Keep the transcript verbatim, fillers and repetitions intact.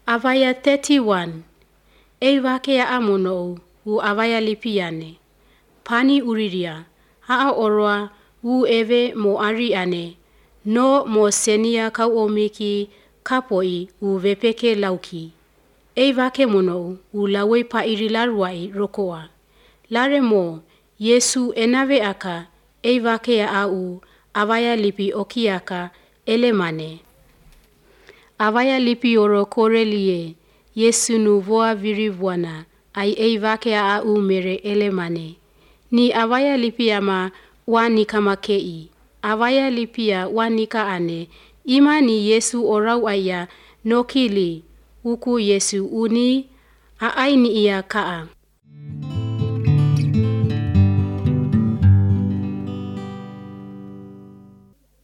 Avaya thirty-one. Ei vake ya amono u avaya lipiane. Pani uriria. Haa orwa u eve mo ari ane. No mo senia kau omiki kapoi u vepeke lauki. Ei vake mono u lawe pa irilaruai rokoa. Lare mo, Yesu enave aka, ei vake ya au, avaya lipi okiaka, elemane. Avaya lipi oro korelie, Yesu nu voa virivuana, ai ei vake ya au mere elemane. Ni avaya lipi ama wani kama kei. Avaya lipia wanika ane, ima ni Yesu orau aya nokili, uku Yesu uni, aaini iya kaa.